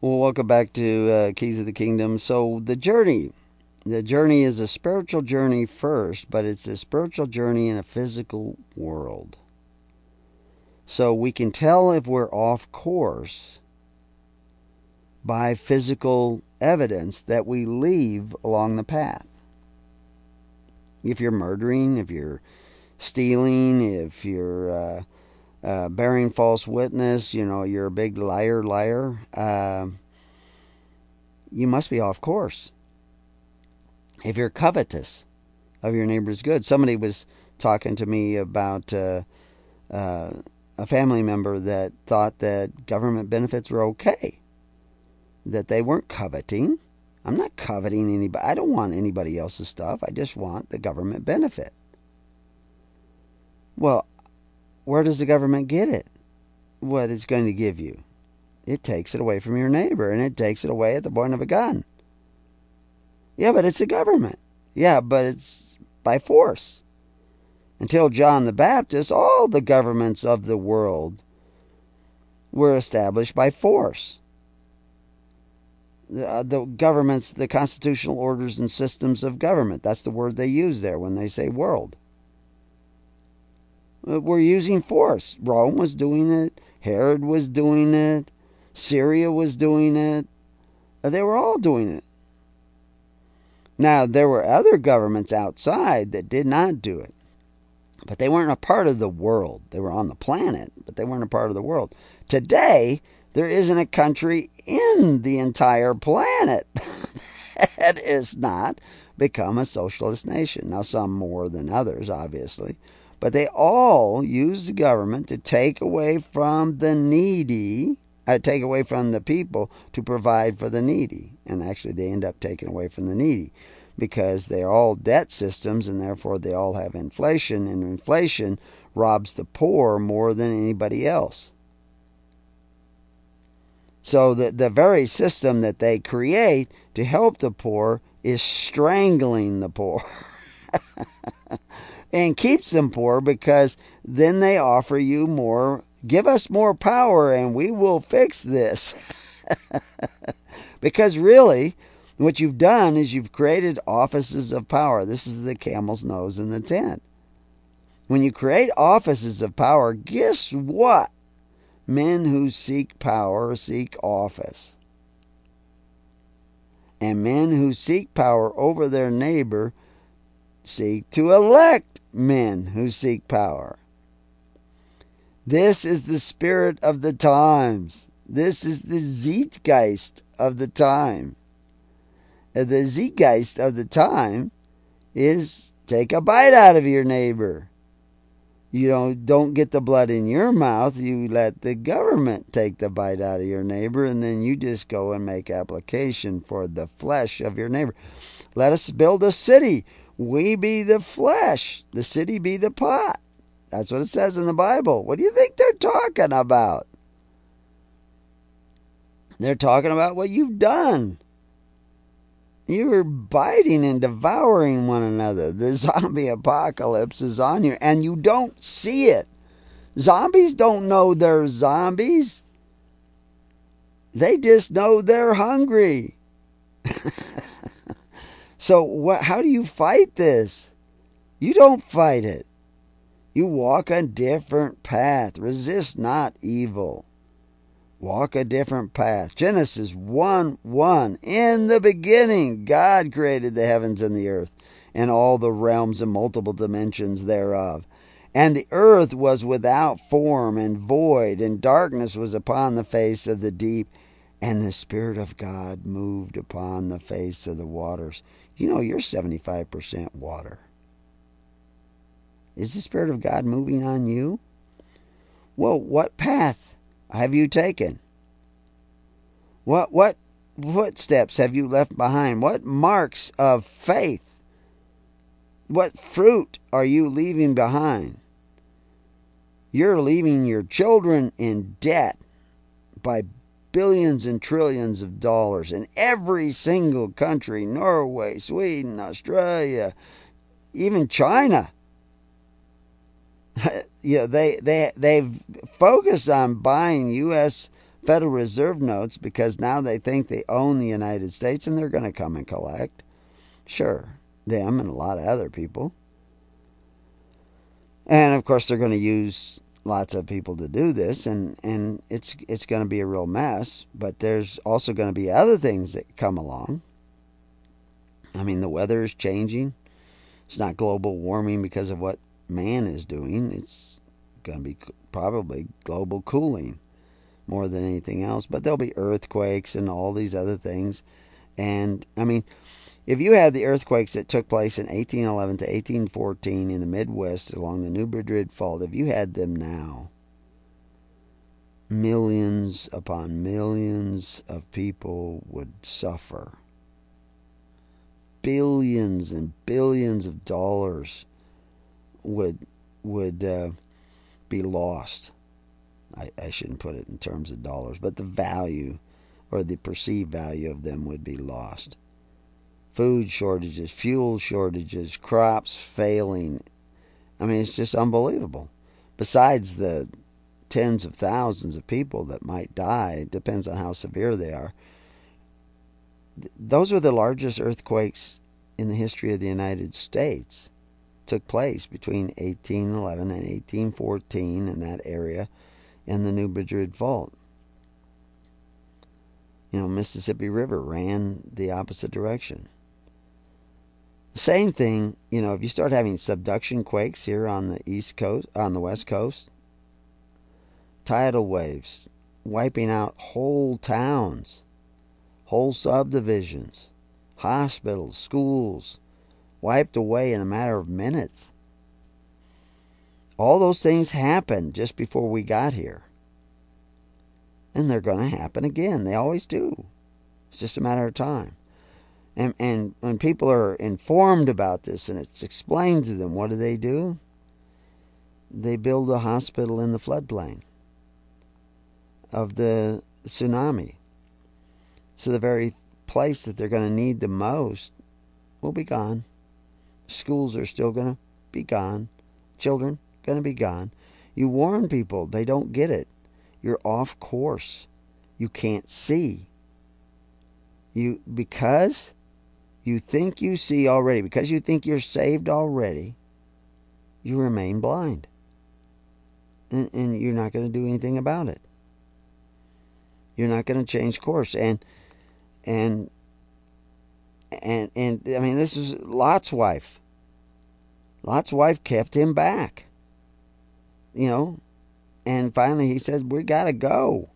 Well, welcome back to Keys of the Kingdom. So the journey is a spiritual journey first, but it's a spiritual journey in a physical world. So we can tell if we're off course by physical evidence that we leave along the path. If you're murdering, if you're stealing, if you're bearing false witness, you're a big liar, you must be off course. If you're covetous of your neighbor's goods. Somebody was talking to me about a family member that thought that government benefits were okay, that they weren't coveting. I'm not coveting anybody. I don't want anybody else's stuff. I just want the government benefit. Well, where does the government get it? What it's going to give you? It takes it away from your neighbor, and it takes it away at the point of a gun. Yeah, but it's the government. Yeah, but it's by force. Until John the Baptist, all the governments of the world were established by force. The governments, the constitutional orders and systems of government. That's the word they use there when they say world. We're using force. Rome was doing it. Herod was doing it. Syria was doing it. They were all doing it. Now, there were other governments outside that did not do it. But they weren't a part of the world. They were on the planet, but they weren't a part of the world. Today, there isn't a country in the entire planet that has not become a socialist nation. Now, some more than others, obviously. But they all use the government to take away from the needy, take away from the people to provide for the needy. And actually, they end up taking away from the needy because they're all debt systems, and therefore they all have inflation, and inflation robs the poor more than anybody else. So the very system that they create to help the poor is strangling the poor and keeps them poor, because then they offer you more, give us more power and we will fix this. Because really, what you've done is you've created offices of power. This is the camel's nose in the tent. When you create offices of power, guess what? Men who seek power seek office. And men who seek power over their neighbor seek to elect men who seek power. This is the spirit of the times. This is the zeitgeist of the time. The zeitgeist of the time is take a bite out of your neighbor. You don't get the blood in your mouth. You let the government take the bite out of your neighbor, and then you just go and make application for the flesh of your neighbor. Let us build a city. We be the flesh. The city be the pot. That's what it says in the Bible. What do you think they're talking about? They're talking about what you've done. You're biting and devouring one another. The zombie apocalypse is on you, and you don't see it. Zombies don't know they're zombies. They just know they're hungry. So how do you fight this? You don't fight it. You walk a different path. Resist not evil. Walk a different path. Genesis 1:1. In the beginning, God created the heavens and the earth, and all the realms and multiple dimensions thereof. And the earth was without form and void, and darkness was upon the face of the deep, and the Spirit of God moved upon the face of the waters. You're 75% water. Is the Spirit of God moving on you? Well, what path have you taken? What footsteps have you left behind? What marks of faith? What fruit are you leaving behind? You're leaving your children in debt by billions and trillions of dollars in every single country. Norway, Sweden, Australia, even China. They've focused on buying U.S. Federal Reserve notes because now they think they own the United States and they're going to come and collect. Sure, them and a lot of other people. And of course, they're going to use lots of people to do this, and it's going to be a real mess. But there's also going to be other things that come along. I mean, the weather is changing. It's not global warming because of what man is doing. It's going to be probably global cooling more than anything else. But there'll be earthquakes and all these other things. And, I mean, if you had the earthquakes that took place in 1811 to 1814 in the Midwest along the New Madrid Fault, if you had them now, millions upon millions of people would suffer. Billions and billions of dollars would be lost. I shouldn't put it in terms of dollars, but the value or the perceived value of them would be lost. Food shortages, fuel shortages, crops failing. I mean, it's just unbelievable. Besides the tens of thousands of people that might die, it depends on how severe they are. Those were the largest earthquakes in the history of the United States. Took place between 1811 and 1814 in that area in the New Madrid Fault. You know, Mississippi River ran the opposite direction. The same thing, you know, if you start having subduction quakes here on the East Coast, on the West Coast, tidal waves wiping out whole towns, whole subdivisions, hospitals, schools, wiped away in a matter of minutes. All those things happened just before we got here. And they're going to happen again. They always do. It's just a matter of time. And when people are informed about this and it's explained to them, what do? They build a hospital in the floodplain of the tsunami. So the very place that they're going to need the most will be gone. Schools are still going to be gone. Children going to be gone. You warn people, they don't get it. You're off course. You can't see. Because you think you see already, because you think you're saved already, you remain blind. And you're not going to do anything about it. You're not going to change course. And I mean, this is Lot's wife. Lot's wife kept him back. You know, and finally he said, we got to go.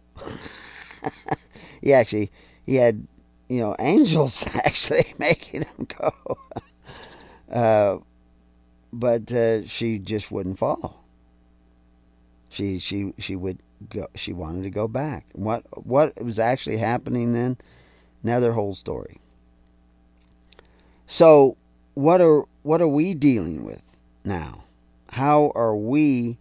He had, you know, angels actually making him go. But she just wouldn't follow. She would go. She wanted to go back. What was actually happening then? Another whole story. So what are we dealing with now? How are we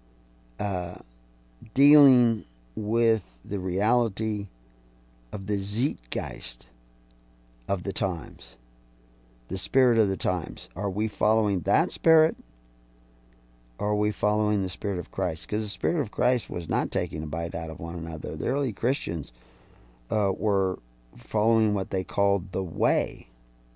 dealing with the reality of the Zeitgeist of the times, the spirit of the times? Are we following that spirit, or are we following the Spirit of Christ? Because the Spirit of Christ was not taking a bite out of one another. The early Christians were following what they called the way.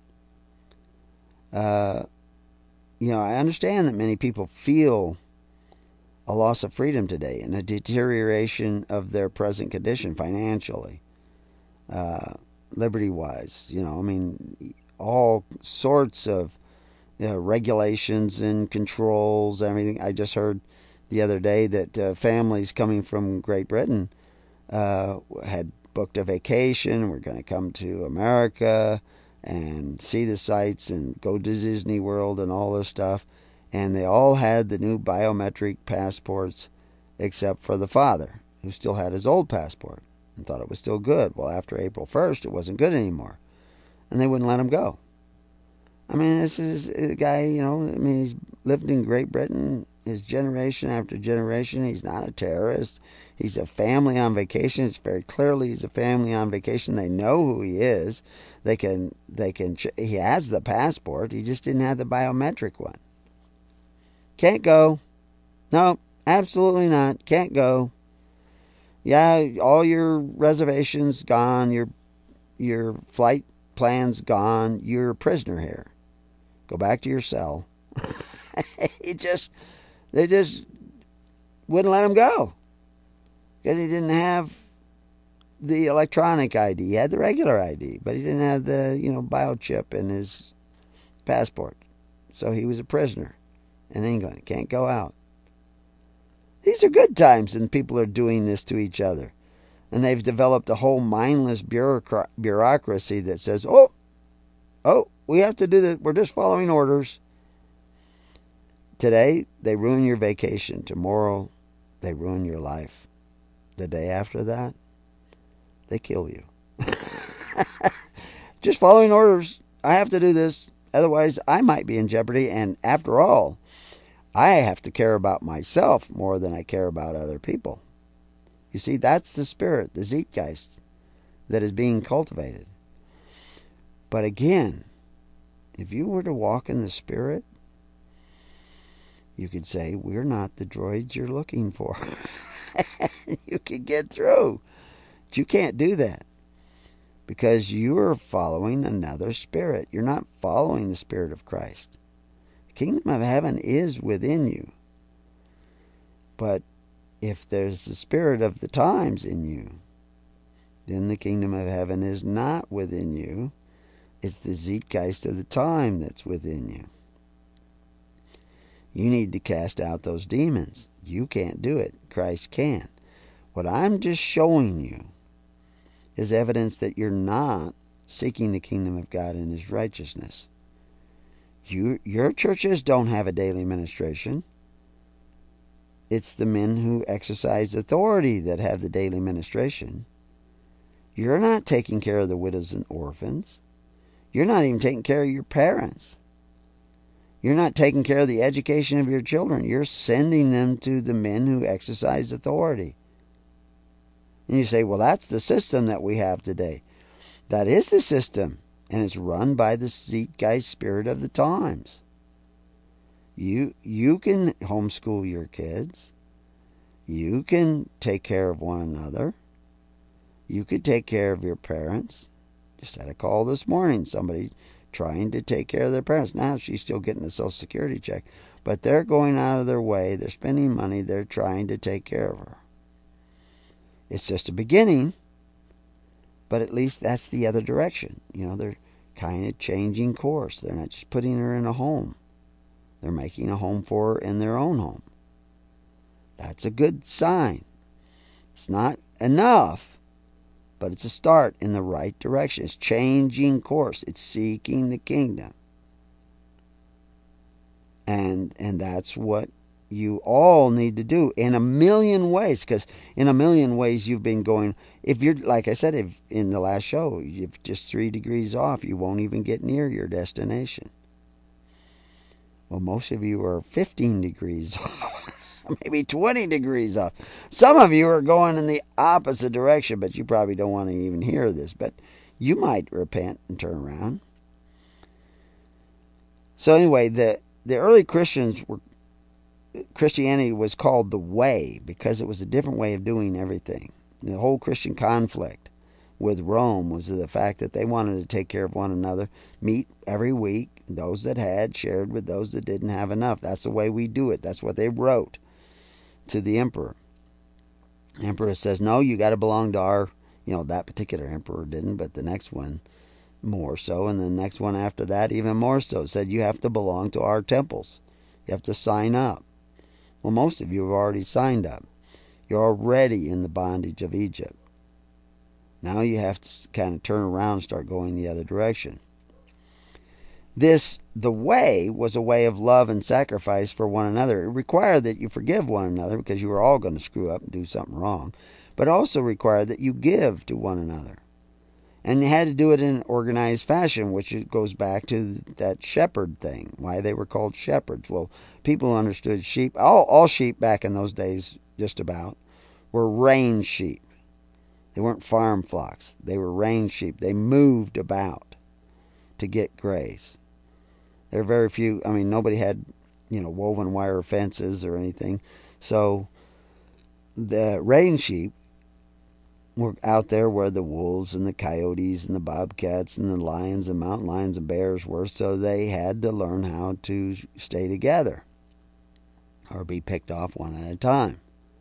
You know, I understand that many people feel a loss of freedom today and a deterioration of their present condition financially, liberty-wise. You know, I mean, all sorts of regulations and controls, everything. I just heard the other day that families coming from Great Britain had booked a vacation. We're going to come to America and see the sights and go to Disney World and all this stuff. And they all had the new biometric passports except for the father, who still had his old passport and thought it was still good. Well, after April 1st, it wasn't good anymore. And they wouldn't let him go. I mean, this is a guy, you know, I mean, he's lived in Great Britain his generation after generation. He's not a terrorist. He's a family on vacation. It's very clearly he's a family on vacation. They know who he is. He has the passport. He just didn't have the biometric one. Can't go. No, absolutely not. Can't go. Yeah, all your reservations gone, your flight plans gone, you're a prisoner here. Go back to your cell. They just wouldn't let him go because he didn't have the electronic ID. He had the regular ID, but he didn't have the biochip in his passport. So he was a prisoner in England. Can't go out. These are good times, and people are doing this to each other. And they've developed a whole mindless bureaucracy that says, oh, we have to do this. We're just following orders. Today, they ruin your vacation. Tomorrow, they ruin your life. The day after that, they kill you. Just following orders. I have to do this. Otherwise, I might be in jeopardy. And after all, I have to care about myself more than I care about other people. You see, that's the spirit, the Zeitgeist, that is being cultivated. But again, if you were to walk in the Spirit, you could say, we're not the droids you're looking for. You could get through. But you can't do that because you're following another spirit. You're not following the Spirit of Christ. The kingdom of heaven is within you. But if there's the spirit of the times in you, then the kingdom of heaven is not within you. It's the Zeitgeist of the time that's within you. You need to cast out those demons. You can't do it. Christ can. What I'm just showing you is evidence that you're not seeking the kingdom of God and His righteousness. Your churches don't have a daily ministration. It's the men who exercise authority that have the daily ministration. You're not taking care of the widows and orphans. You're not even taking care of your parents. You're not taking care of the education of your children. You're sending them to the men who exercise authority. And you say, well, that's the system that we have today. That is the system, and it's run by the Zeitgeist spirit of the times. You can homeschool your kids. You can take care of one another. You could take care of your parents. Just had a call this morning, somebody trying to take care of their parents. Now she's still getting a Social Security check, but they're going out of their way. They're spending money. They're trying to take care of her. It's just a beginning, but at least that's the other direction. They're kind of changing course. They're not just putting her in a home. They're making a home for her in their own home. That's a good sign. It's not enough, but it's a start in the right direction. It's changing course. It's seeking the kingdom. And that's what you all need to do in a million ways, because in a million ways you've been going. If you're, like I said, if in the last show, if just 3 degrees off, you won't even get near your destination. Well, most of you are 15 degrees off, maybe 20 degrees off. Some of you are going in the opposite direction, but you probably don't want to even hear this. But you might repent and turn around. So anyway, the early Christianity was called the way because it was a different way of doing everything. The whole Christian conflict with Rome was the fact that they wanted to take care of one another, meet every week. Those that had shared with those that didn't have enough. That's the way we do it. That's what they wrote to the emperor. The emperor says, no, you got to belong to our, that particular emperor didn't, but the next one more so, and the next one after that even more so. It said you have to belong to our temples. You have to sign up. Well, most of you have already signed up. You're already in the bondage of Egypt. Now you have to kind of turn around and start going the other direction. The way was a way of love and sacrifice for one another. It required that you forgive one another because you were all going to screw up and do something wrong, but also required that you give to one another. And you had to do it in an organized fashion, which goes back to that shepherd thing, why they were called shepherds. Well, people understood sheep. All sheep back in those days, just about, were range sheep. They weren't farm flocks. They were range sheep. They moved about to get graze. There are very few. Nobody had, woven wire fences or anything. So the range sheep were out there where the wolves and the coyotes and the bobcats and the lions and mountain lions and bears were, so they had to learn how to stay together or be picked off one at a time.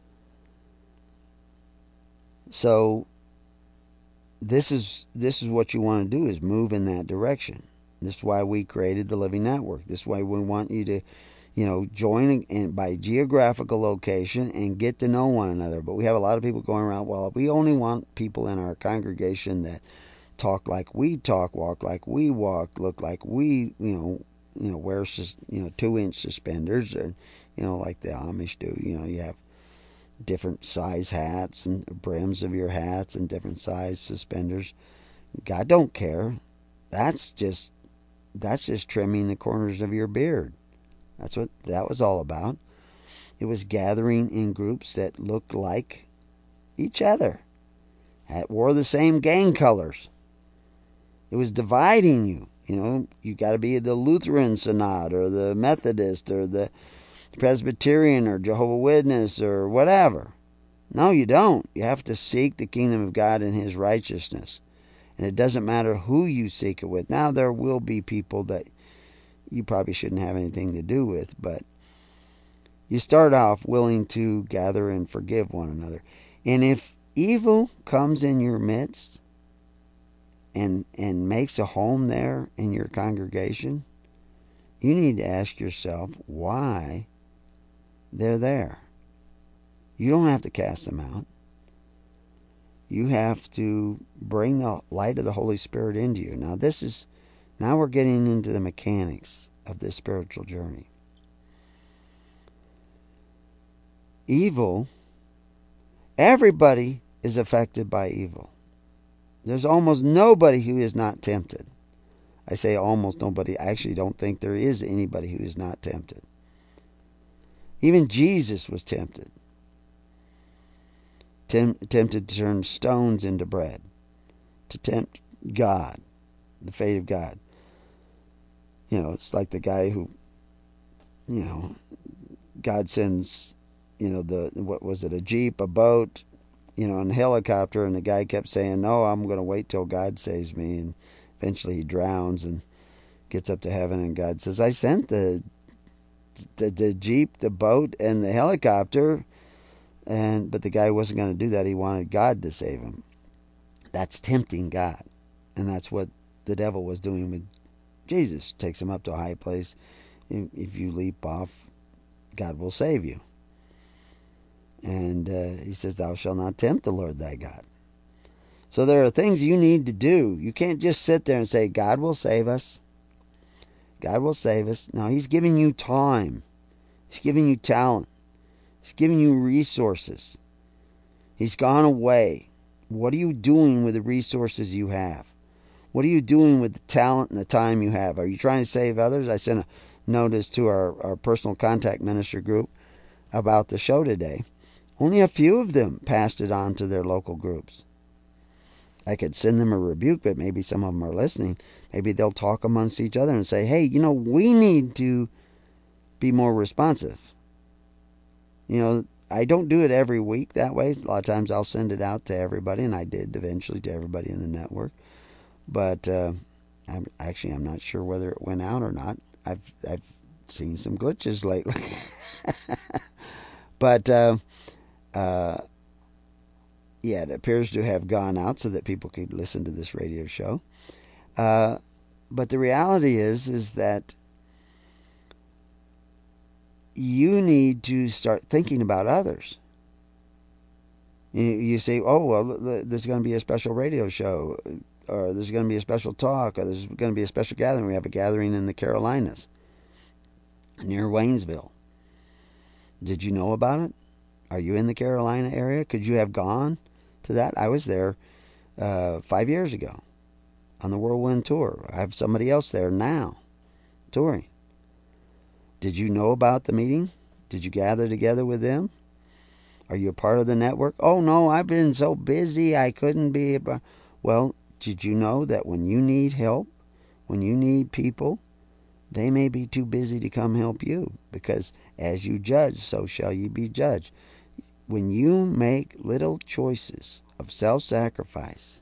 So this is what you want to do, is move in that direction. This is why we created the Living Network. This is why we want you to, join in by geographical location and get to know one another. But we have a lot of people going around, well, we only want people in our congregation that talk like we talk, walk like we walk, look like we, wear 2-inch suspenders, or, like the Amish do. You have different size hats and brims of your hats and different size suspenders. God don't care. That's just trimming the corners of your beard. That's what that was all about. It was gathering in groups that looked like each other, wore the same gang colors. It was dividing you. You got to be the Lutheran Synod or the Methodist or the Presbyterian or Jehovah's Witness or whatever. No, you don't. You have to seek the kingdom of God and His righteousness. And it doesn't matter who you seek it with. Now, there will be people that you probably shouldn't have anything to do with, but you start off willing to gather and forgive one another. And if evil comes in your midst and makes a home there in your congregation, you need to ask yourself why they're there. You don't have to cast them out. You have to bring the light of the Holy Spirit into you. Now we're getting into the mechanics of this spiritual journey. Evil, everybody is affected by evil. There's almost nobody who is not tempted. I say almost nobody. I actually don't think there is anybody who is not tempted. Even Jesus was tempted. Tempted to turn stones into bread. To tempt God. The fate of God. It's like the guy who, God sends, what was it, a jeep, a boat, and a helicopter, and the guy kept saying, no, I'm going to wait till God saves me, and eventually he drowns and gets up to heaven, and God says, I sent the jeep, the boat, and the helicopter, but the guy wasn't going to do that. He wanted God to save him. That's tempting God, and that's what the devil was doing with Jesus. Takes him up to a high place. If you leap off, God will save you. And he says, thou shalt not tempt the Lord thy God. So there are things you need to do. You can't just sit there and say, God will save us. God will save us. No, He's giving you time. He's giving you talent. He's giving you resources. He's gone away. What are you doing with the resources you have? What are you doing with the talent and the time you have? Are you trying to save others? I sent a notice to our personal contact minister group about the show today. Only a few of them passed it on to their local groups. I could send them a rebuke, but maybe some of them are listening. Maybe they'll talk amongst each other and say, hey, we need to be more responsive. I don't do it every week that way. A lot of times I'll send it out to everybody, and I did eventually to everybody in the network. But I'm not sure whether it went out or not. I've seen some glitches lately. But it appears to have gone out so that people could listen to this radio show. But the reality is that you need to start thinking about others. You say, oh, well, there's going to be a special radio show, or there's going to be a special talk, or there's going to be a special gathering. We have a gathering in the Carolinas, near Waynesville. Did you know about it? Are you in the Carolina area? Could you have gone to that? I was there 5 years ago on the Whirlwind Tour. I have somebody else there now touring. Did you know about the meeting? Did you gather together with them? Are you a part of the network? Oh, no, I've been so busy I couldn't be. Well, did you know that when you need help, when you need people, they may be too busy to come help you? Because as you judge, so shall you be judged. When you make little choices of self-sacrifice,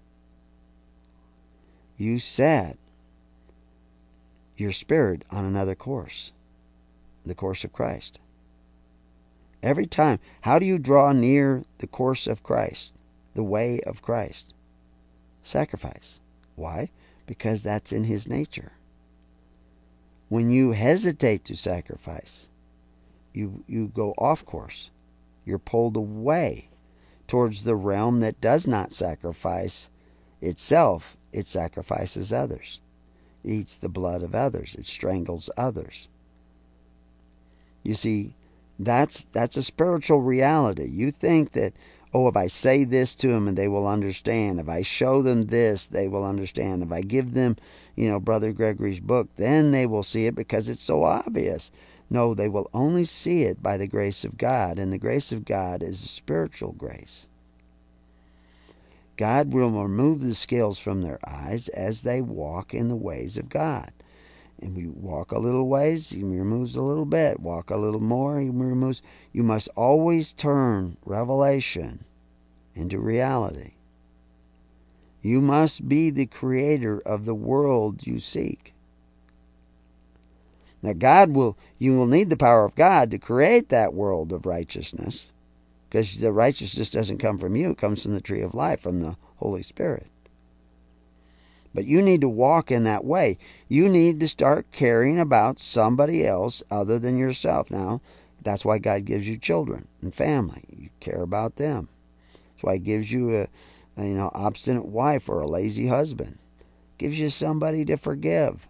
you set your spirit on another course, the course of Christ. Every time, how do you draw near the course of Christ, the way of Christ? Sacrifice. Why? Because that's in His nature. When you hesitate to sacrifice, you go off course. You're pulled away towards the realm that does not sacrifice itself. It sacrifices others. It eats the blood of others. It strangles others. You see, that's a spiritual reality. You think that, oh, if I say this to them and they will understand. If I show them this, they will understand. If I give them, Brother Gregory's book, then they will see it because it's so obvious. No, they will only see it by the grace of God, and the grace of God is a spiritual grace. God will remove the scales from their eyes as they walk in the ways of God. And we walk a little ways, He removes a little bit. Walk a little more, He removes. You must always turn revelation into reality. You must be the creator of the world you seek. Now you will need the power of God to create that world of righteousness, because the righteousness doesn't come from you. It comes from the tree of life, from the Holy Spirit. But you need to walk in that way. You need to start caring about somebody else other than yourself. Now, that's why God gives you children and family. You care about them. That's why He gives you a obstinate wife or a lazy husband. Gives you somebody to forgive.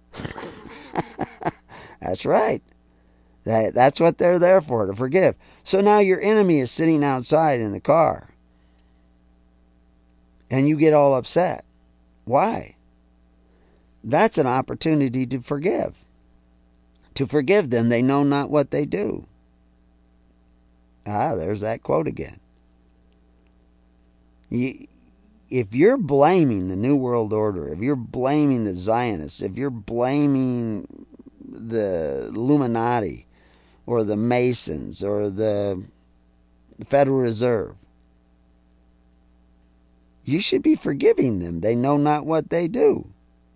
That's right. That's what they're there for, to forgive. So now your enemy is sitting outside in the car. And you get all upset. Why? That's an opportunity to forgive. To forgive them, they know not what they do. There's that quote again. If you're blaming the New World Order, if you're blaming the Zionists, if you're blaming the Illuminati or the Masons or the Federal Reserve, you should be forgiving them. They know not what they do.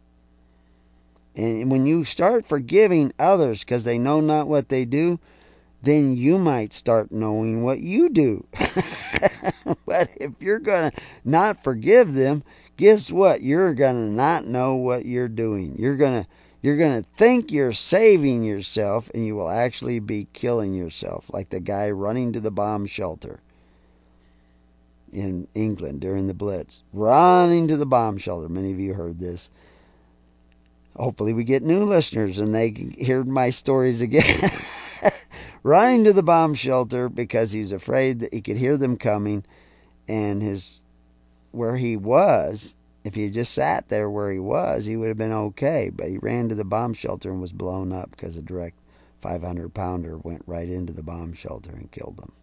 And when you start forgiving others because they know not what they do, then you might start knowing what you do. But if you're going to not forgive them, guess what? You're going to not know what you're doing. You're going to think you're saving yourself, and you will actually be killing yourself, like the guy running to the bomb shelter in England during the Blitz. Running to the bomb shelter. Many of you heard this. Hopefully we get new listeners and they can hear my stories again. Running to the bomb shelter because he was afraid that he could hear them coming, and where he was, if he had just sat there where he was, he would have been okay. But he ran to the bomb shelter and was blown up because a direct 500-pounder went right into the bomb shelter and killed him.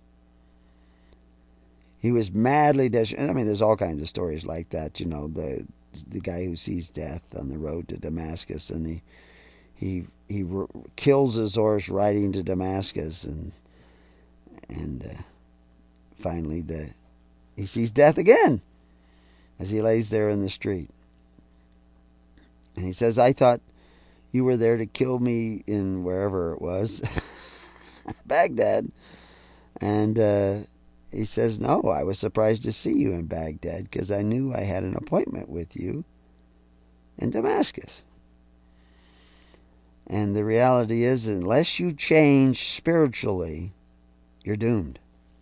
He was madly desperate. I mean, there's all kinds of stories like that. The guy who sees death on the road to Damascus, and he kills his horse riding to Damascus, and finally he sees death again as he lays there in the street. And he says, I thought you were there to kill me in wherever it was, Baghdad. And he says, no, I was surprised to see you in Baghdad because I knew I had an appointment with you in Damascus. And the reality is, unless you change spiritually, you're doomed.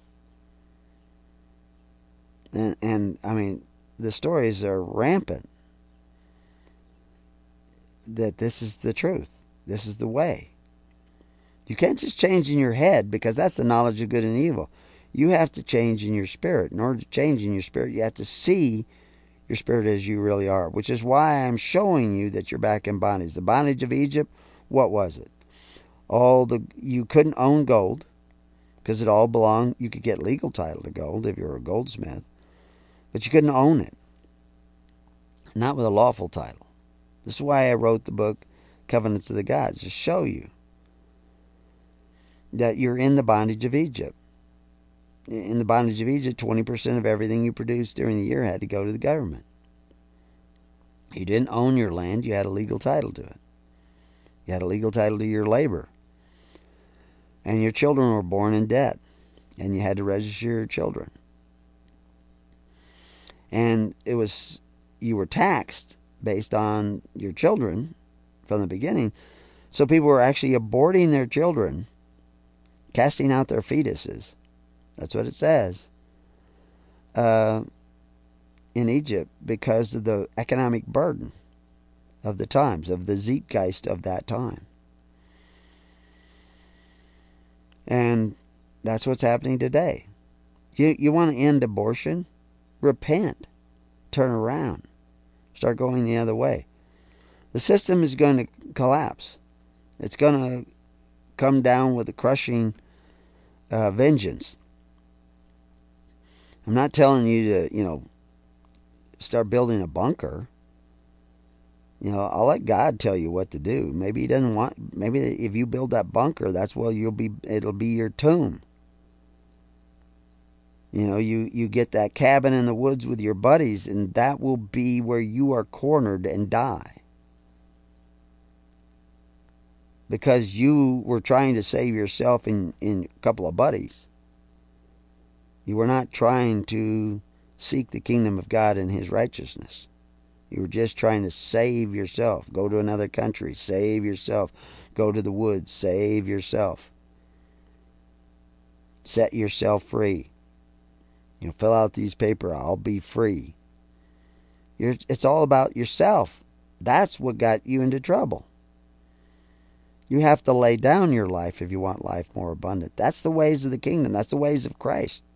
And I mean, the stories are rampant that this is the truth. This is the way. You can't just change in your head, because that's the knowledge of good and evil. You have to change in your spirit. In order to change in your spirit, you have to see your spirit as you really are, which is why I'm showing you that you're back in bondage. The bondage of Egypt, what was it? You couldn't own gold because it all belonged. You could get legal title to gold if you were a goldsmith, but you couldn't own it. Not with a lawful title. This is why I wrote the book Covenants of the Gods, to show you that you're in the bondage of Egypt. in the bondage of Egypt, 20% of everything you produced during the year had to go to the government. You didn't own your land. You had a legal title to it. You had a legal title to your labor. And your children were born in debt. And you had to register your children. And you were taxed based on your children from the beginning. So people were actually aborting their children, casting out their fetuses. That's what it says. In Egypt, because of the economic burden of the times, of the zeitgeist of that time. And that's what's happening today. You want to end abortion? Repent. Turn around. Start going the other way. The system is going to collapse. It's going to come down with a crushing vengeance. I'm not telling you to, start building a bunker. I'll let God tell you what to do. Maybe He doesn't want. Maybe if you build that bunker, that's where it'll be your tomb. You get that cabin in the woods with your buddies, and that will be where you are cornered and die. Because you were trying to save yourself in a couple of buddies. You were not trying to seek the kingdom of God and His righteousness. You were just trying to save yourself. Go to another country. Save yourself. Go to the woods. Save yourself. Set yourself free. Fill out these papers. I'll be free. It's all about yourself. That's what got you into trouble. You have to lay down your life if you want life more abundant. That's the ways of the kingdom. That's the ways of Christ.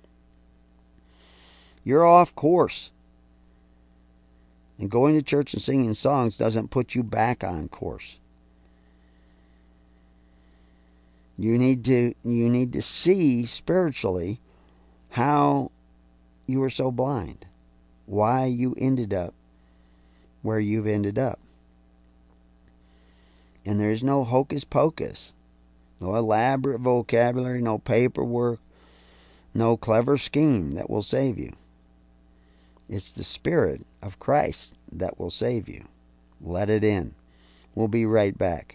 You're off course. And going to church and singing songs doesn't put you back on course. You need to see spiritually how you were so blind. Why you ended up where you've ended up. And there's no hocus pocus. No elaborate vocabulary, no paperwork, no clever scheme that will save you. It's the Spirit of Christ that will save you. Let it in. We'll be right back.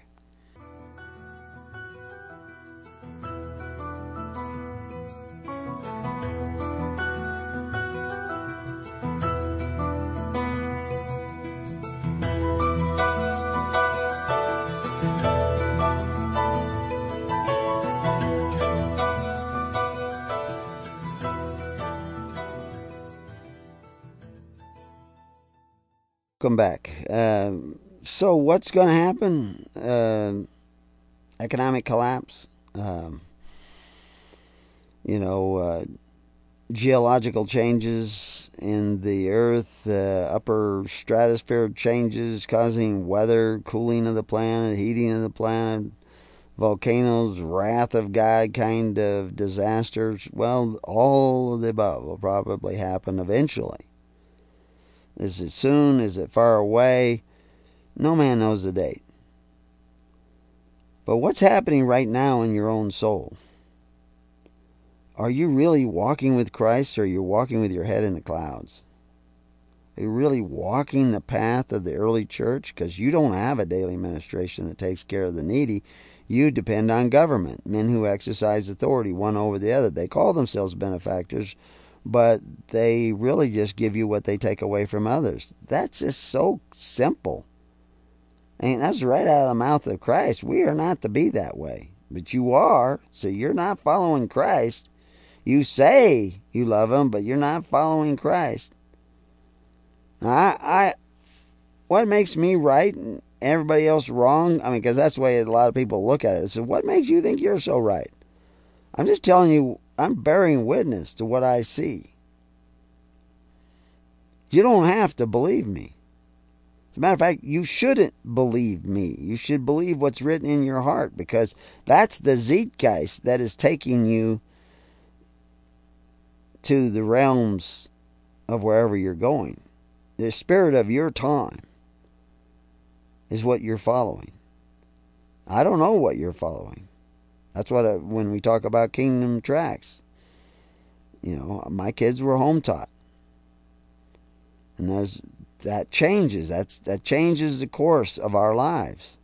Welcome back. So what's going to happen? Economic collapse. Geological changes in the earth, upper stratosphere changes causing weather, cooling of the planet, heating of the planet, volcanoes, wrath of God kind of disasters. Well, all of the above will probably happen eventually. Is it soon? Is it far away? No man knows the date. But what's happening right now in your own soul? Are you really walking with Christ, or are you walking with your head in the clouds? Are you really walking the path of the early church? Because you don't have a daily ministration that takes care of the needy. You depend on government, men who exercise authority one over the other. They call themselves benefactors, but they really just give you what they take away from others. That's just so simple. And that's right out of the mouth of Christ. We are not to be that way. But you are, so you're not following Christ. You say you love Him, but you're not following Christ. Now, what makes me right and everybody else wrong? Because that's the way a lot of people look at it. So what makes you think you're so right? I'm just telling you, I'm bearing witness to what I see. You don't have to believe me. As a matter of fact, you shouldn't believe me. You should believe what's written in your heart, because that's the zeitgeist that is taking you to the realms of wherever you're going. The spirit of your time is what you're following. I don't know what you're following. That's what when we talk about kingdom tracts. My kids were home taught. And that changes. That changes the course of our lives.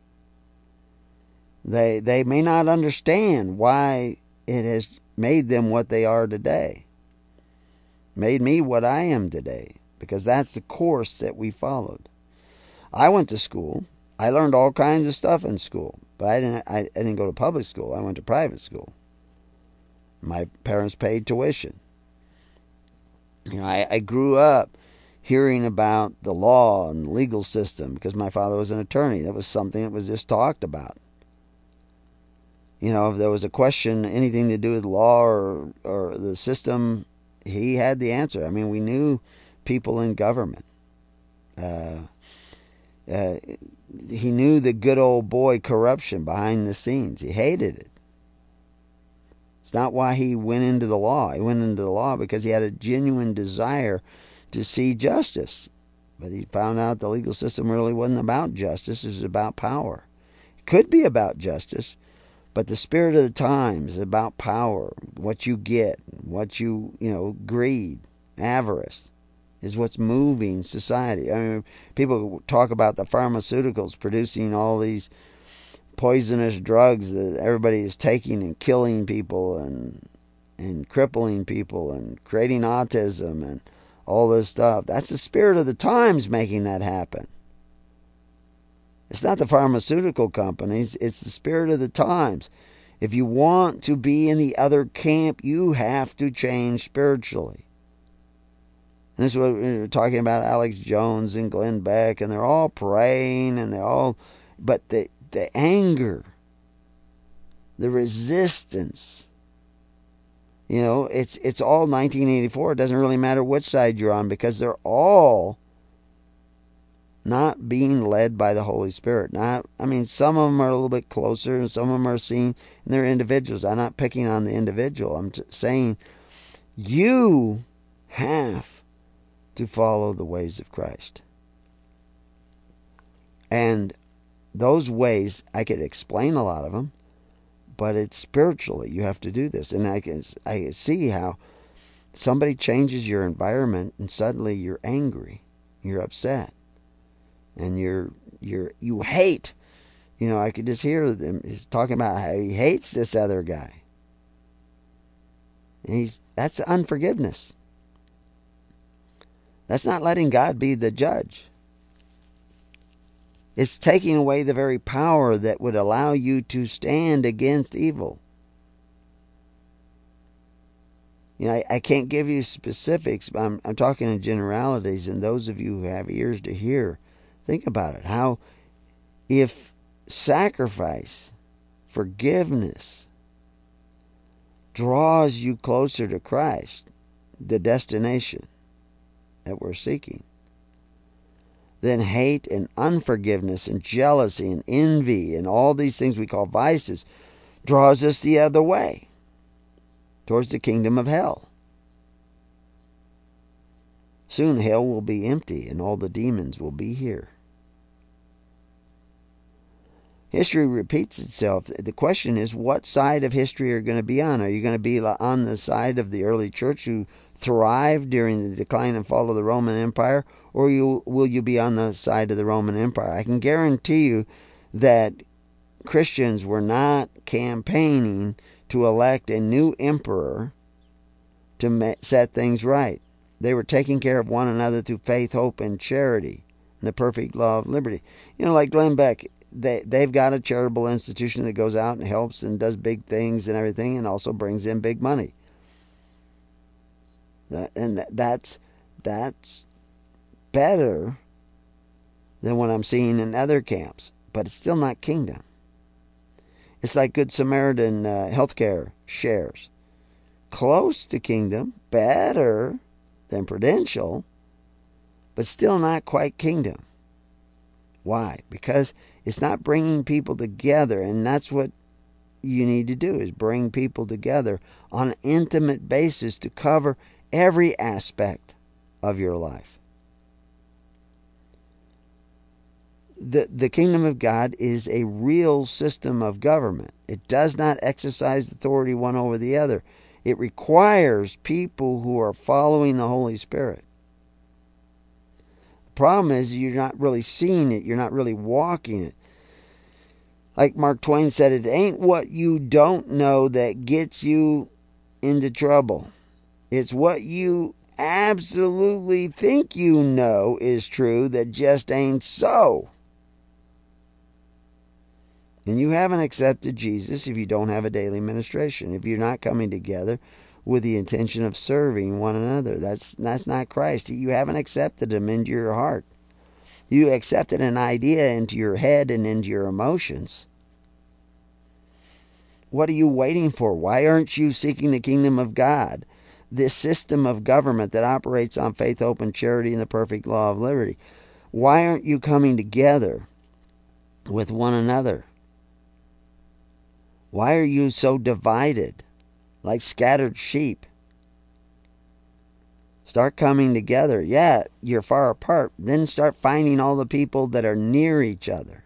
They may not understand why it has made them what they are today. Made me what I am today. Because that's the course that we followed. I went to school. I learned all kinds of stuff in school. But I didn't go to public school. I went to private school. My parents paid tuition. I grew up hearing about the law and the legal system because my father was an attorney. That was something that was just talked about. If there was a question, anything to do with law or the system, he had the answer. We knew people in government. He knew the good old boy corruption behind the scenes. He hated it. It's not why he went into the law. He went into the law because he had a genuine desire to see justice. But he found out the legal system really wasn't about justice. It was about power. It could be about justice, but the spirit of the times is about power, what you get, what greed, avarice is what's moving society. People talk about the pharmaceuticals producing all these poisonous drugs that everybody is taking and killing people and crippling people and creating autism and all this stuff. That's the spirit of the times making that happen. It's not the pharmaceutical companies. It's the spirit of the times. If you want to be in the other camp, you have to change spiritually. And this is what we were talking about, Alex Jones and Glenn Beck, and they're all praying, and but the anger, the resistance, it's all 1984. It doesn't really matter which side you're on because they're all not being led by the Holy Spirit. Some of them are a little bit closer, and some of them are seen, and they're individuals. I'm not picking on the individual. I'm saying you have to follow the ways of Christ. And those ways, I could explain a lot of them, but it's spiritually. You have to do this. And I can see how somebody changes your environment and suddenly you're angry. You're upset. And you hate. I could just hear them. He's talking about how he hates this other guy. And that's unforgiveness. That's not letting God be the judge. It's taking away the very power that would allow you to stand against evil. I can't give you specifics, but I'm talking in generalities, and those of you who have ears to hear, think about it. How if sacrifice, forgiveness, draws you closer to Christ, the destination that we're seeking, then hate and unforgiveness and jealousy and envy and all these things we call vices draws us the other way, towards the kingdom of hell. Soon hell will be empty and all the demons will be here. History repeats itself. The question is, what side of history are you going to be on? Are you going to be on the side of the early church who thrived during the decline and fall of the Roman Empire, or will you be on the side of the Roman Empire? I can guarantee you that Christians were not campaigning to elect a new emperor to set things right. They were taking care of one another through faith, hope, and charity, and the perfect law of liberty. Like Glenn Beck, they've got a charitable institution that goes out and helps and does big things and everything, and also brings in big money. And that's better than what I'm seeing in other camps, but it's still not kingdom. It's like Good Samaritan healthcare shares. Close to kingdom, better than Prudential, but still not quite kingdom. Why? Because it's not bringing people together, and that's what you need to do, is bring people together on an intimate basis to cover every aspect of your life. The kingdom of God is a real system of government. It does not exercise authority one over the other. It requires people who are following the Holy Spirit. The problem is you're not really seeing it. You're not really walking it. Like Mark Twain said, it ain't what you don't know that gets you into trouble. It's what you absolutely think you know is true that just ain't so. And you haven't accepted Jesus if you don't have a daily ministration. If you're not coming together with the intention of serving one another, that's not Christ. You haven't accepted him into your heart. You accepted an idea into your head and into your emotions. What are you waiting for? Why aren't you seeking the kingdom of God? This system of government that operates on faith, hope, and charity and the perfect law of liberty. Why aren't you coming together with one another? Why are you so divided, like scattered sheep? Start coming together. Yeah, you're far apart. Then start finding all the people that are near each other.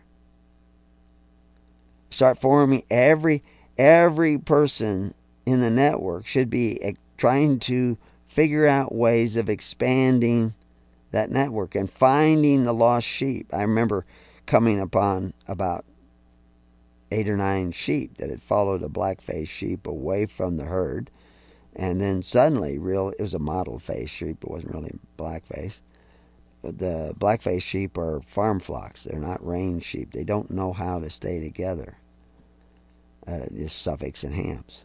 Start forming every person in the network should be trying to figure out ways of expanding that network and finding the lost sheep. I remember coming upon about 8 or 9 sheep that had followed a black-faced sheep away from the herd. And then suddenly, it was a mottled-faced sheep. It wasn't really black-faced. The black-faced sheep are farm flocks. They're not range sheep. They don't know how to stay together. This Suffolks and Hams.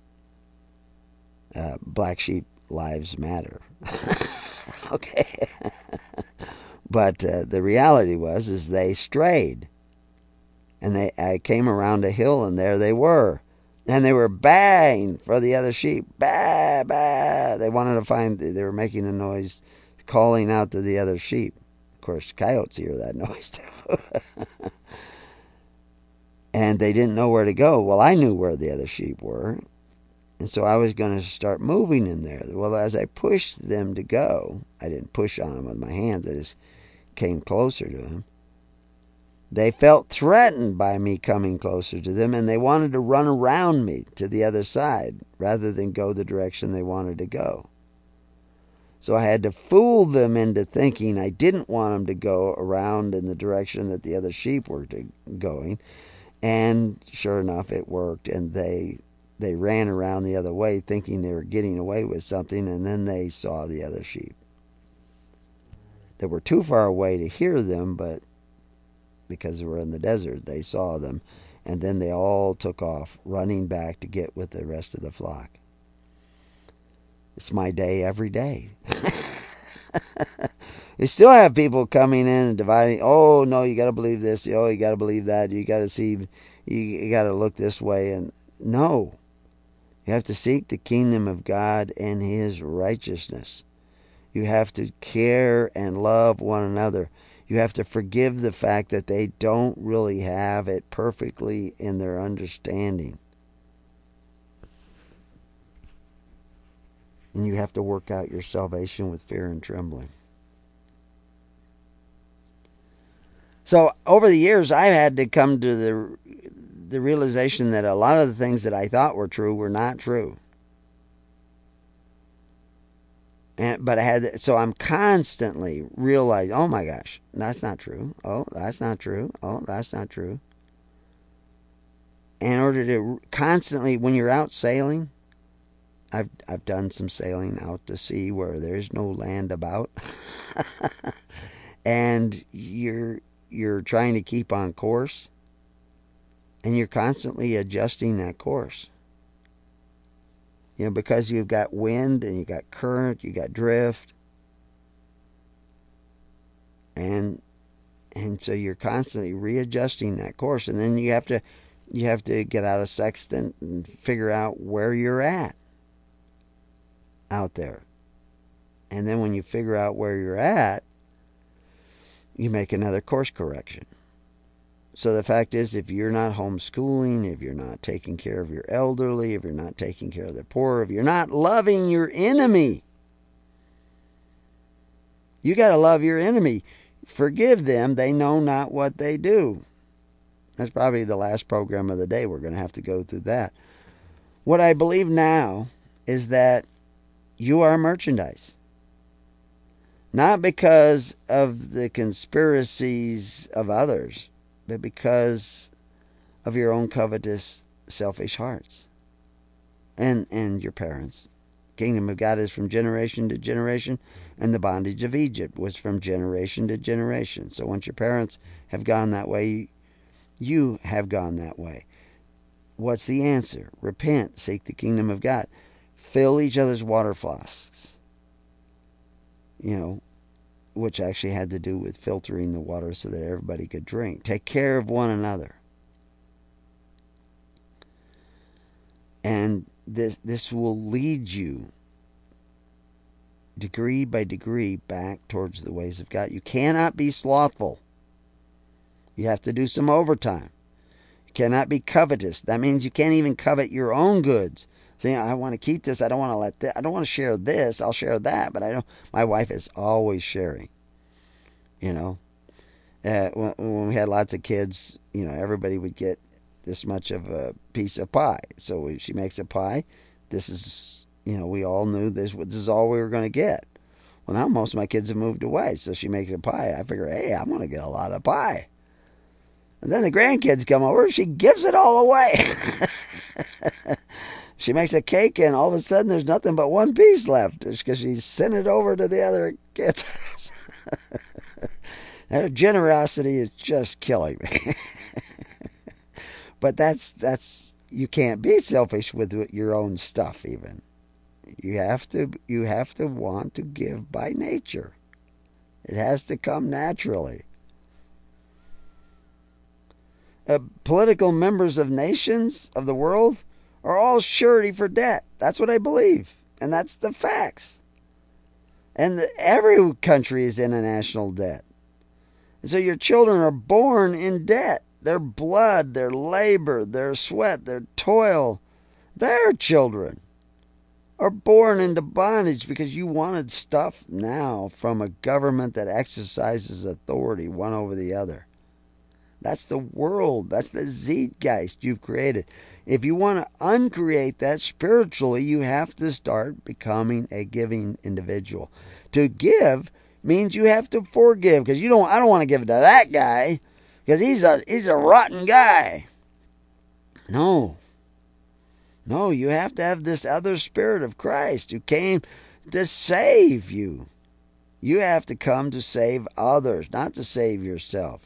Black sheep lives matter. Okay. But the reality is they strayed. And I came around a hill, and there they were. And they were baying for the other sheep. Bah, bah. They were making the noise, calling out to the other sheep. Of course, coyotes hear that noise too. And they didn't know where to go. Well, I knew where the other sheep were. And so I was going to start moving in there. Well, as I pushed them to go, I didn't push on them with my hands. I just came closer to them. They felt threatened by me coming closer to them, and they wanted to run around me to the other side rather than go the direction they wanted to go. So I had to fool them into thinking I didn't want them to go around in the direction that the other sheep were going. And sure enough, it worked, and they ran around the other way thinking they were getting away with something, and then they saw the other sheep. They were too far away to hear them, but because they were in the desert, they saw them, and then they all took off, running back to get with the rest of the flock. It's my day every day. You still have people coming in and dividing. Oh, no, you got to believe this. Oh, you got to believe that. You got to see, you got to look this way. And no, you have to seek the kingdom of God and his righteousness. You have to care and love one another. You have to forgive the fact that they don't really have it perfectly in their understanding. And you have to work out your salvation with fear and trembling. So over the years, I've had to come to the realization that a lot of the things that I thought were true were not true. So I'm constantly realizing, oh my gosh, that's not true. Oh, that's not true. Oh, that's not true. In order to constantly, when you're out sailing, I've done some sailing out to sea where there's no land about, and you're trying to keep on course, and you're constantly adjusting that course. You know, because you've got wind and you got current, you got drift, and so you're constantly readjusting that course, and then you have to get out a sextant and figure out where you're at out there. And then when you figure out where you're at, you make another course correction. So the fact is, if you're not homeschooling, if you're not taking care of your elderly, if you're not taking care of the poor, if you're not loving your enemy, you got to love your enemy. Forgive them, they know not what they do. That's probably the last program of the day. We're going to have to go through that. What I believe now is that you are merchandise. Not because of the conspiracies of others, but because of your own covetous, selfish hearts and your parents. Kingdom of God is from generation to generation, and the bondage of Egypt was from generation to generation. So once your parents have gone that way, you have gone that way. What's the answer? Repent, seek the kingdom of God. Fill each other's water flasks. Which actually had to do with filtering the water so that everybody could drink. Take care of one another. And this will lead you degree by degree back towards the ways of God. You cannot be slothful. You have to do some overtime. You cannot be covetous. That means you can't even covet your own goods. Saying, I want to keep this. I don't want to I don't want to share this. I'll share that, but I don't. My wife is always sharing. When we had lots of kids, everybody would get this much of a piece of pie. So if she makes a pie, this is, we all knew this is all we were going to get. Well, now most of my kids have moved away, so she makes a pie. I figure, hey, I'm going to get a lot of pie. And then the grandkids come over, she gives it all away. She makes a cake, and all of a sudden there's nothing but one piece left because she sent it over to the other kids' house. Her generosity is just killing me. But that's you can't be selfish with your own stuff even. You have to want to give by nature. It has to come naturally. Political members of nations of the world are all surety for debt. That's what I believe, and that's the facts. And every country is in a national debt. And so your children are born in debt. Their blood, their labor, their sweat, their toil, their children are born into bondage because you wanted stuff now from a government that exercises authority one over the other. That's the world. That's the zeitgeist you've created. If you want to uncreate that spiritually, you have to start becoming a giving individual. To give means you have to forgive, because I don't want to give it to that guy because he's a rotten guy. No, you have to have this other spirit of Christ who came to save you. You have to come to save others, not to save yourself.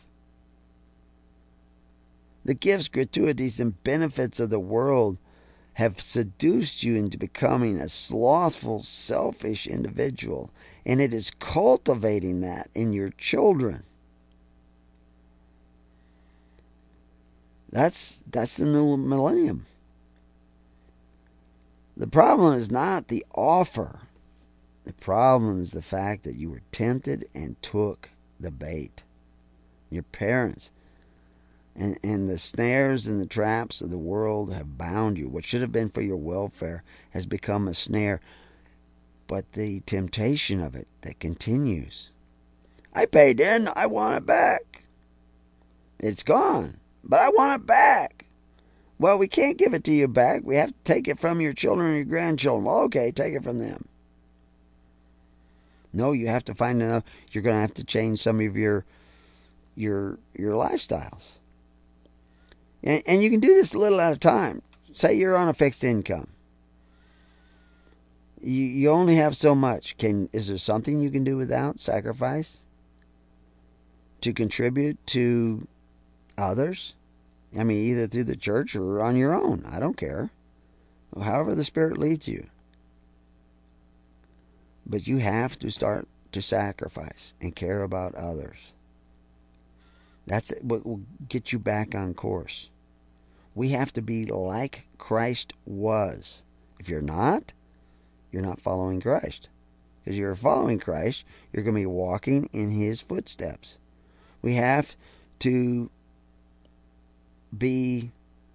The gifts, gratuities, and benefits of the world have seduced you into becoming a slothful, selfish individual, and it is cultivating that in your children. That's the new millennium. The problem is not the offer. The problem is the fact that you were tempted and took the bait. Your parents and the snares and the traps of the world have bound you. What should have been for your welfare has become a snare. But the temptation of it that continues. I paid in, I want it back. It's gone, but I want it back. Well, we can't give it to you back. We have to take it from your children and your grandchildren. Well, okay, take it from them. No, you have to find enough. You're going to have to change some of your lifestyles. And you can do this a little at a time. Say you're on a fixed income. You only have so much. Is there something you can do without? Sacrifice? To contribute to others? I mean, either through the church or on your own. I don't care. However the Spirit leads you. But you have to start to sacrifice and care about others. That's what will get you back on course. We have to be like Christ was. If you're not following Christ. Because you're following Christ, you're going to be walking in His footsteps. We have to be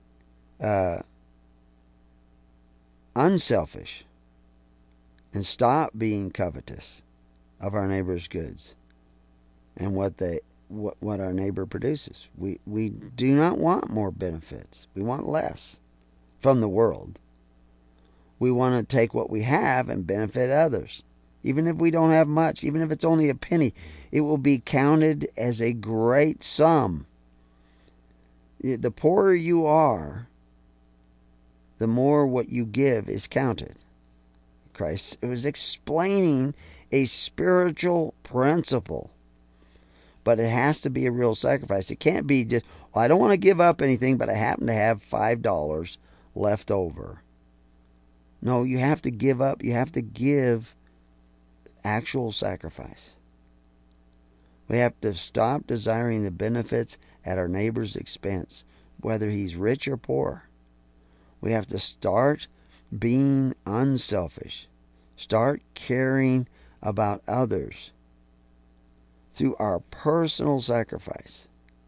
unselfish and stop being covetous of our neighbor's goods and what our neighbor produces. We do not want more benefits. We want less from the world. We want to take what we have and benefit others. Even if we don't have much, even if it's only a penny, it will be counted as a great sum. The poorer you are, the more what you give is counted. Christ was explaining a spiritual principle, but it has to be a real sacrifice. It can't be just, well, I don't want to give up anything, but I happen to have $5 left over. No, you have to give up. You have to give actual sacrifice. We have to stop desiring the benefits at our neighbor's expense, whether he's rich or poor. We have to start being unselfish. Start caring about others through our personal sacrifice.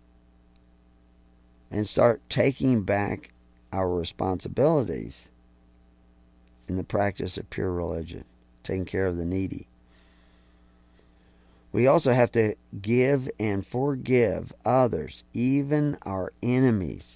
And start taking back our responsibilities in the practice of pure religion, taking care of the needy. We also have to give and forgive others, even our enemies.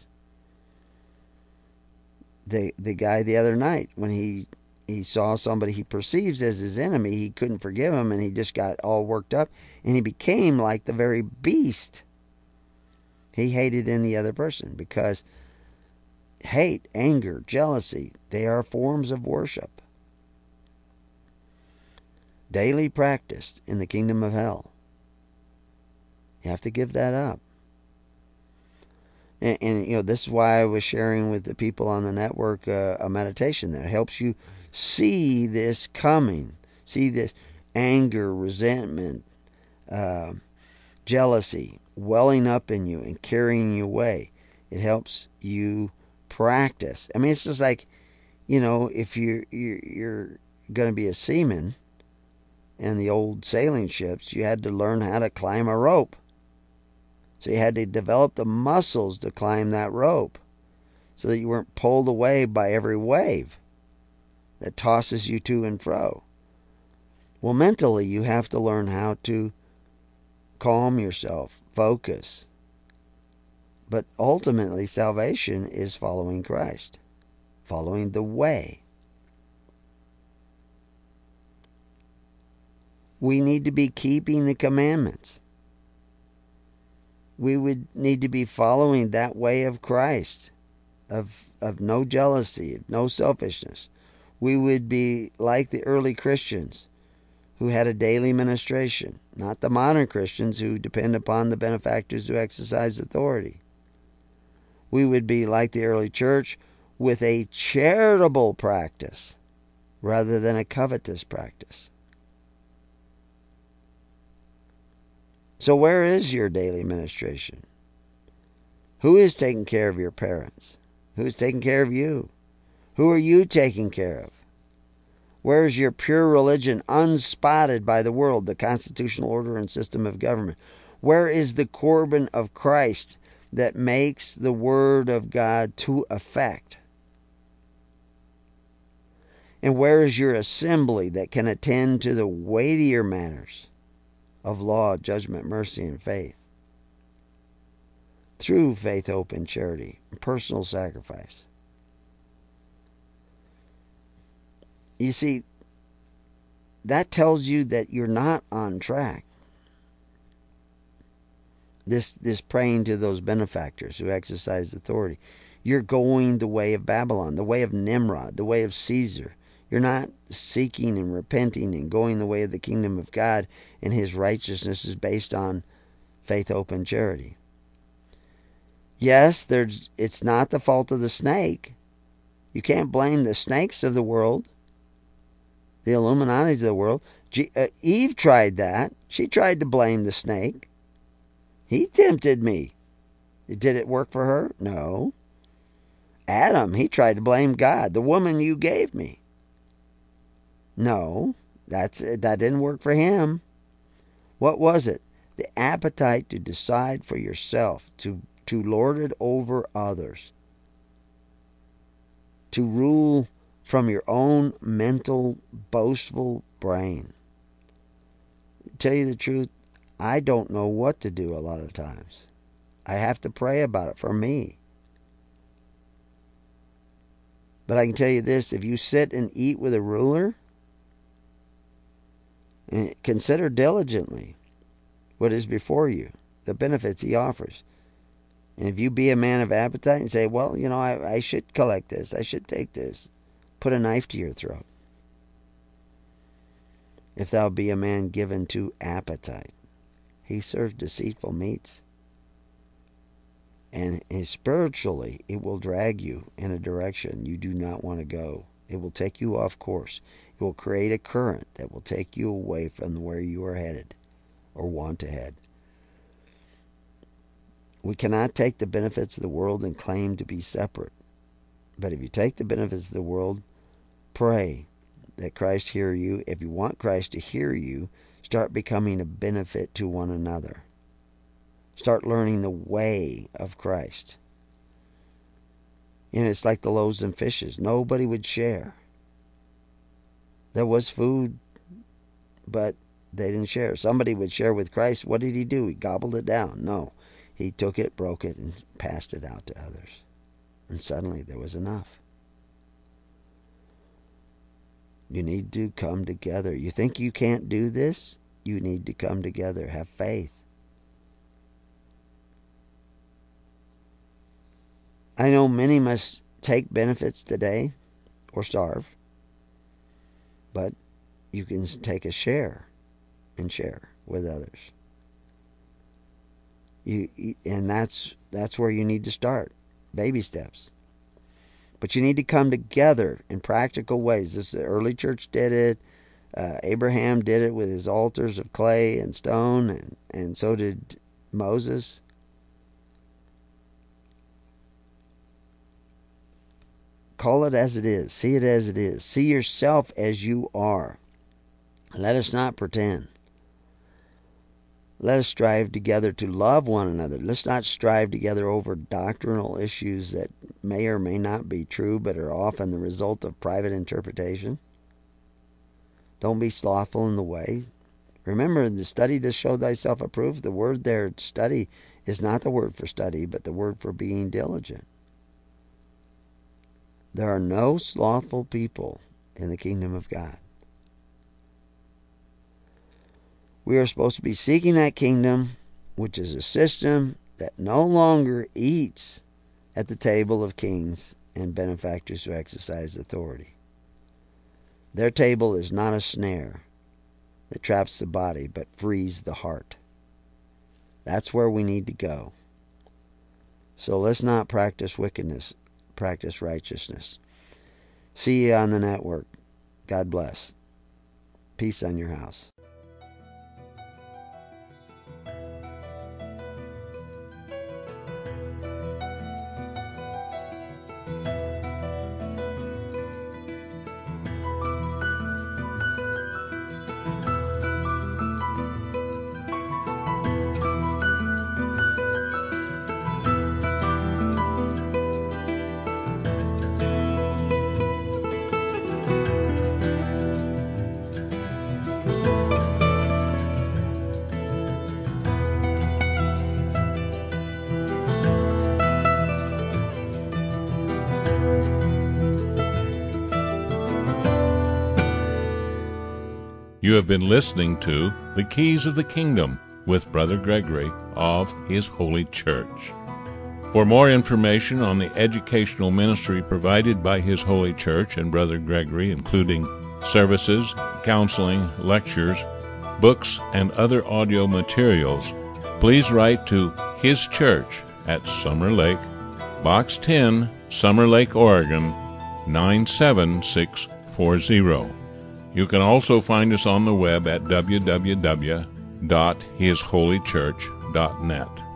The guy the other night, when he saw somebody he perceives as his enemy, he couldn't forgive him, and he just got all worked up, and he became like the very beast he hated in the other person, because hate, anger, jealousy, they are forms of worship, daily practiced in the kingdom of hell. You have to give that up. And this is why I was sharing with the people on the network a meditation that helps you see this coming, see this anger, resentment, jealousy welling up in you and carrying you away. It helps you practice. I mean, it's just like, if you're going to be a seaman in the old sailing ships, you had to learn how to climb a rope. So you had to develop the muscles to climb that rope so that you weren't pulled away by every wave that tosses you to and fro. Well, mentally, you have to learn how to calm yourself, focus. But ultimately, salvation is following Christ, following the way. We need to be keeping the commandments. We would need to be following that way of Christ, of no jealousy, of no selfishness. We would be like the early Christians who had a daily ministration, not the modern Christians who depend upon the benefactors who exercise authority. We would be like the early church with a charitable practice rather than a covetous practice. So where is your daily ministration? Who is taking care of your parents? Who is taking care of you? Who are you taking care of? Where is your pure religion unspotted by the world, the constitutional order and system of government? Where is the Corban of Christ that makes the Word of God to effect? And where is your assembly that can attend to the weightier matters of law, judgment, mercy, and faith? Through faith, hope, and charity, and personal sacrifice. You see, that tells you that you're not on track. This praying to those benefactors who exercise authority. You're going the way of Babylon, the way of Nimrod, the way of Caesar. You're not seeking and repenting and going the way of the kingdom of God, and His righteousness is based on faith, hope, and charity. Yes, it's not the fault of the snake. You can't blame the snakes of the world, the Illuminatis of the world. Eve tried that. She tried to blame the snake. He tempted me. Did it work for her? No. Adam, he tried to blame God. The woman you gave me. No, that didn't work for him. What was it? The appetite to decide for yourself, to lord it over others, to rule from your own mental, boastful brain. To tell you the truth, I don't know what to do a lot of times. I have to pray about it for me. But I can tell you this, if you sit and eat with a ruler, consider diligently what is before you, the benefits he offers. And if you be a man of appetite and say, well, I should collect this, I should take this, put a knife to your throat. If thou be a man given to appetite, he serves deceitful meats. And spiritually, it will drag you in a direction you do not want to go. It will take you off course. It will create a current that will take you away from where you are headed or want to head. We cannot take the benefits of the world and claim to be separate. But if you take the benefits of the world, pray that Christ hear you. If you want Christ to hear you, start becoming a benefit to one another. Start learning the way of Christ. It's like the loaves and fishes. Nobody would share. There was food, but they didn't share. Somebody would share with Christ. What did he do? He gobbled it down. No. He took it, broke it, and passed it out to others. And suddenly there was enough. You need to come together. You think you can't do this? You need to come together. Have faith. I know many must take benefits today or starve, but you can take a share and share with others. And that's where you need to start. Baby steps. But you need to come together in practical ways. The early church did it. Abraham did it with his altars of clay and stone, and so did Moses. Call it as it is. See it as it is. See yourself as you are. Let us not pretend. Let us strive together to love one another. Let's not strive together over doctrinal issues that may or may not be true, but are often the result of private interpretation. Don't be slothful in the way. Remember, the study to show thyself approved. The word there, study, is not the word for study, but the word for being diligent. There are no slothful people in the kingdom of God. We are supposed to be seeking that kingdom, which is a system that no longer eats at the table of kings and benefactors who exercise authority. Their table is not a snare that traps the body, but frees the heart. That's where we need to go. So let's not practice wickedness. Practice righteousness. See you on the network. God bless. Peace on your house. You have been listening to The Keys of the Kingdom with Brother Gregory of His Holy Church. For more information on the educational ministry provided by His Holy Church and Brother Gregory, including services, counseling, lectures, books, and other audio materials, please write to His Church at Summer Lake, Box 10, Summer Lake, Oregon, 97640. You can also find us on the web at www.hisholychurch.net.